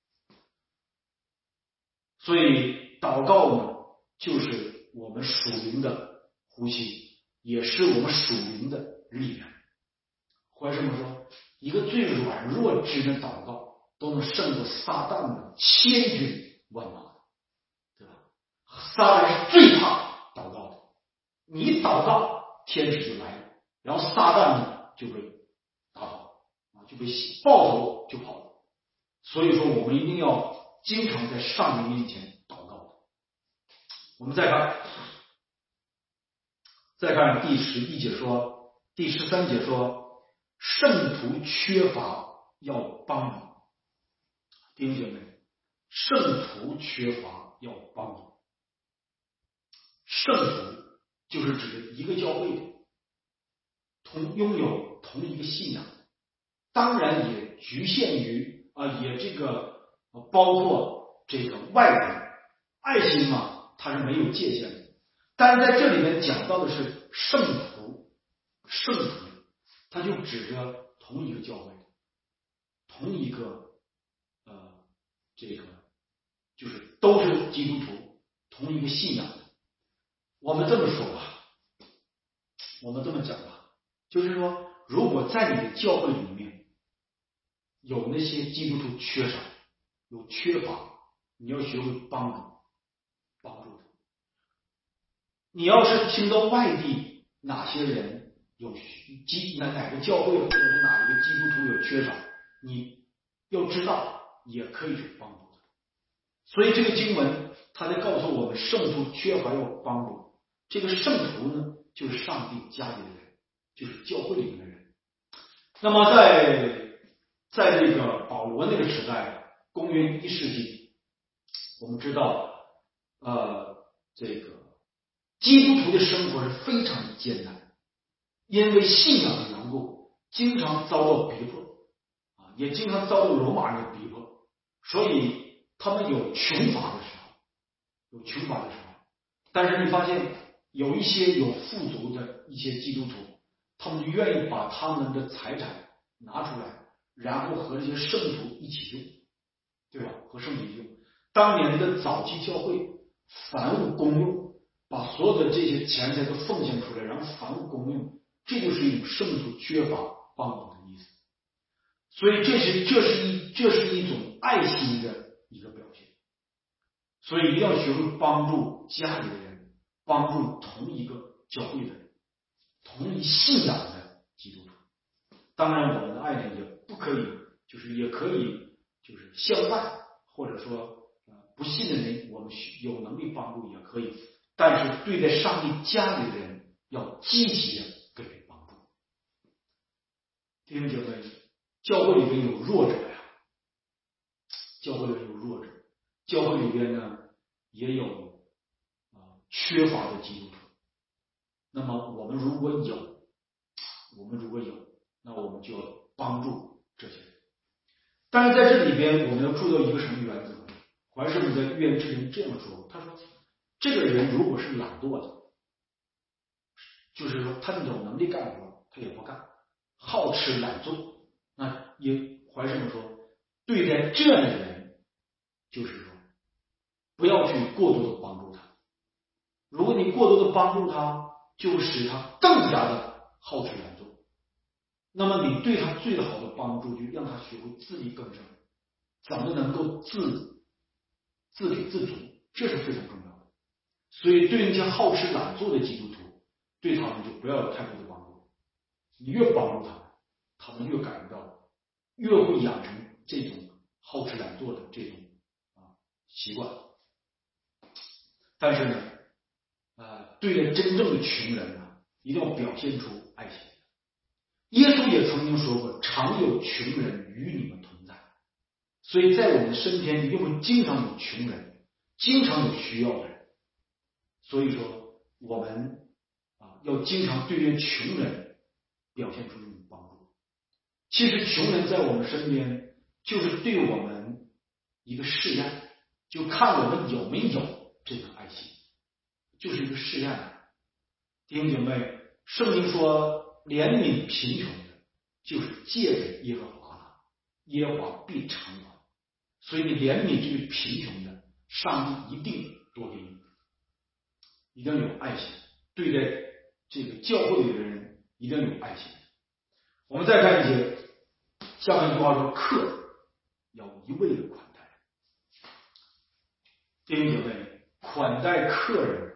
所以祷告呢，就是我们属灵的呼吸，也是我们属灵的力量。怀什么说，一个最软弱之人的祷告，都能胜过撒旦的千军万马，对吧？撒旦是最怕祷告的，你一祷告，天使就来了，然后撒旦呢就被打跑就被抱头就跑了。所以说，我们一定要经常在上帝面前祷告。我们再看第11节说，第13节说，圣徒缺乏要帮助。弟兄姐妹，圣徒缺乏要帮助。圣徒就是指一个教会拥有同一个信仰，当然也局限于也这个包括这个外人，爱心嘛，它是没有界限的。但是在这里面讲到的是圣徒，它就指着同一个教会，同一个这个就是都是基督徒，同一个信仰。我们这么说吧，我们这么讲吧，就是说，如果在你的教会里面有那些基督徒缺少、有缺乏，你要学会帮助他。你要是听到外地哪些人有哪个教会或者是哪一个基督徒有缺少，你要知道也可以去帮助他。所以这个经文他在告诉我们，圣徒缺乏要帮助。这个圣徒呢，就是上帝家里的人，就是教会里面的人。那么在这个保罗那个时代，公元1世纪，我们知道这个基督徒的生活是非常的艰难，因为信仰的缘故，经常遭到逼迫也经常遭到罗马人的逼迫，所以他们有穷乏的时候，但是你发现有一些有富足的一些基督徒，他们就愿意把他们的财产拿出来，然后和这些圣徒一起用，对吧？和圣徒一起用。当年的早期教会凡物公用，把所有的这些钱财都奉献出来，然后凡物公用，这就是一种圣徒缺乏帮助的意思。所以这是一种爱心的一个表现。所以一定要学会帮助家里的人，帮助同一个教会的人，同一信仰的基督徒。当然我们的爱人也不可以，也可以相伴，或者说不信的人我们有能力帮助也可以，但是对待上帝家里的人要积极的给予帮助。弟兄姐妹，教会里面有弱者呀，教会里边呢也有缺乏的基督徒。那么我们如果有，那我们就要帮助这些人。但是在这里边我们要注意到一个什么原则？怀圣在预言之前这样说，他说这个人如果是懒惰的，就是说他有能力干活他也不干，好吃懒做，那也怀圣说对待这样的人，就是说不要去过多的帮助他。如果你过多的帮助他，就使他更加的好吃懒做，那么你对他最好的帮助就让他学会自力更生，怎么能够自给自足，这是非常重要的。所以对那些好吃懒做的基督徒，对他们就不要有太多的帮助。你越帮助他们，他们越感觉到，越会养成这种好吃懒做的这种习惯。但是呢对待真正的穷人呢，一定要表现出爱心。耶稣也曾经说过，常有穷人与你们同在。所以在我们身边一定会经常有穷人， 经常有需要的人。所以说我们要经常对待穷人表现出这种帮助。其实穷人在我们身边就是对我们一个试验，就看我们有没有这个爱心，就是一个试验。弟兄姐妹，圣经说怜悯贫穷的就是借着耶和华了，耶和华必偿还。所以你怜悯这个贫穷的，上帝一定多给你，一定有爱心。对待这个教会里的人一定有爱心。我们再看一节，下面一句话说，客要一味的款待。弟兄姐妹，款待客人，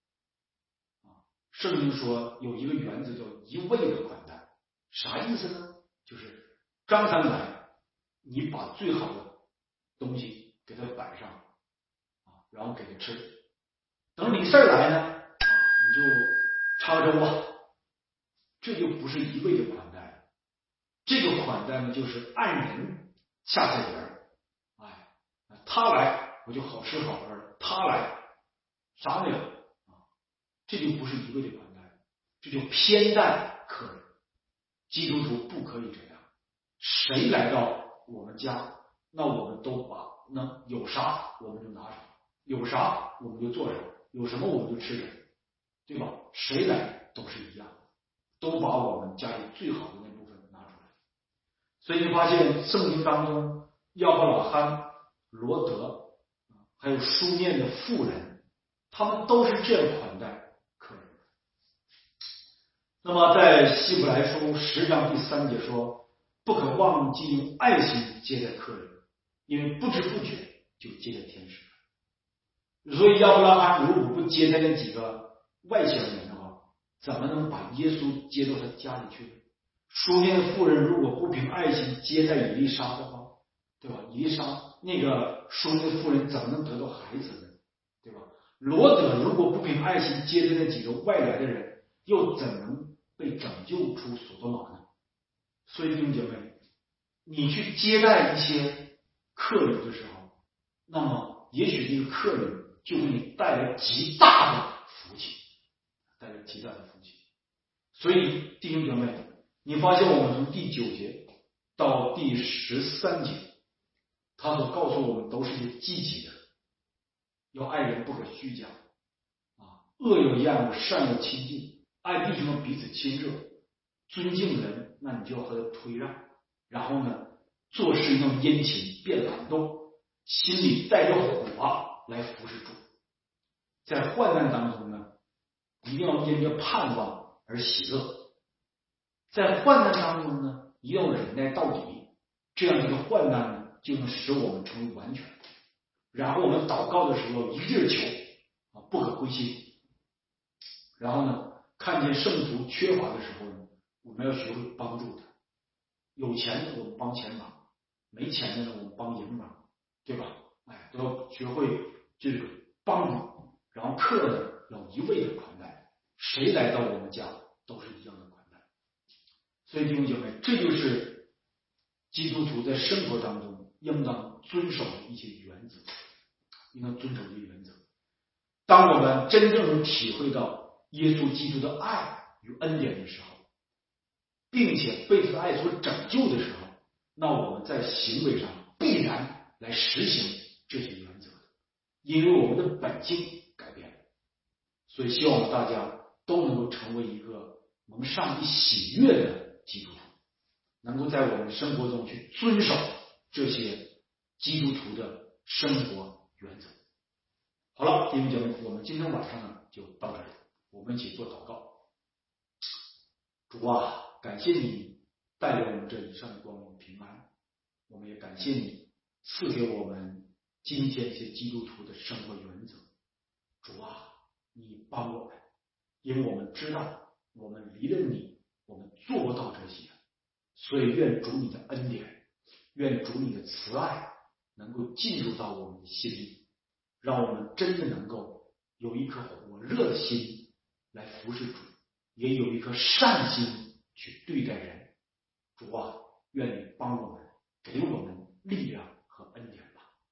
圣经说有一个原则叫一味的款待。啥意思呢？就是张三来，你把最好的东西给他摆上，然后给他吃。等李四来呢，你就插着我，这就不是一味的款待了。这个款待呢，就是按人下菜碟儿。他来我就好吃好喝，他来啥没有这就不是一味的款待，这就偏待客人。基督徒不可以这样，谁来到我们家，那我们都把那有啥我们就拿啥，有啥我们就做啥，有什么我们就吃什么，对吧？谁来都是一样，都把我们家里最好的那部分拿出来。所以你发现圣经当中，亚伯拉罕、罗德，还有书念的妇人，他们都是这样款待客人。那么在希伯来书10章第3节说，不可忘记用爱心接待客人，因为不知不觉就接待天使。所以亚伯拉罕如果不接待那几个外乡人的话，怎么能把耶稣接到他家里去呢？书念妇人如果不凭爱心接待以利沙的话，对吧？以利沙那个书念妇人怎么能得到孩子呢？对吧？罗德如果不凭爱心接待那几个外来的人，又怎能被拯救出所多玛呢？所以弟兄姐妹，你去接待一些客人的时候，那么也许这个客人就给你带来极大的福气，带来极大的福气。所以弟兄姐妹，你发现我们从第9节到第13节，他所告诉我们都是一些积极的，要爱人不可虚假，恶有厌恶，善有亲近，爱弟兄彼此亲热，尊敬人，那你就要和他推让。然后呢，做事用殷勤，别懒惰，心里带着火来服侍主。在患难当中呢，一定要因着盼望而喜乐。在患难当中呢，一定要忍耐到底，这样这个患难呢，就能使我们成为完全。然后我们祷告的时候一劲求，不可灰心。然后呢，看见圣徒缺乏的时候呢，我们要学会帮助他。有钱的我们帮钱忙，没钱的呢我们帮银忙，对吧？都要学会这个帮助。然后客呢要一味的款待，谁来到我们家都是一样的款待。所以弟兄姐妹，这就是基督徒在生活当中应当遵守的一些原则，应当遵守的原则。当我们真正能体会到耶稣基督的爱与恩典的时候，并且被他的爱所拯救的时候，那我们在行为上必然来实行这些原则，因为我们的本性改变了。所以希望大家都能够成为一个蒙上帝喜悦的基督徒，能够在我们生活中去遵守这些基督徒的生活原则。好了，弟兄姐妹，我们今天晚上呢就到这里，我们一起做祷告。主啊，感谢你带领我们这一上的光明平安，我们也感谢你赐给我们今天一些基督徒的生活原则。主啊，你帮我们，因为我们知道我们离了你，我们做不到这些，所以愿主你的恩典，愿主你的慈爱能够进入到我们的心里，让我们真的能够有一颗火热的心来服侍主，也有一颗善心去对待人。主啊，愿你帮我们，给我们力量和恩典吧。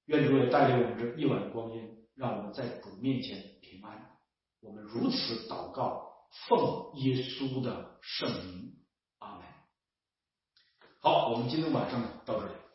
愿主也带领我们这一晚光阴，让我们在主面前平安。我们如此祷告，奉耶稣的圣名，阿门。好，我们今天晚上到这里。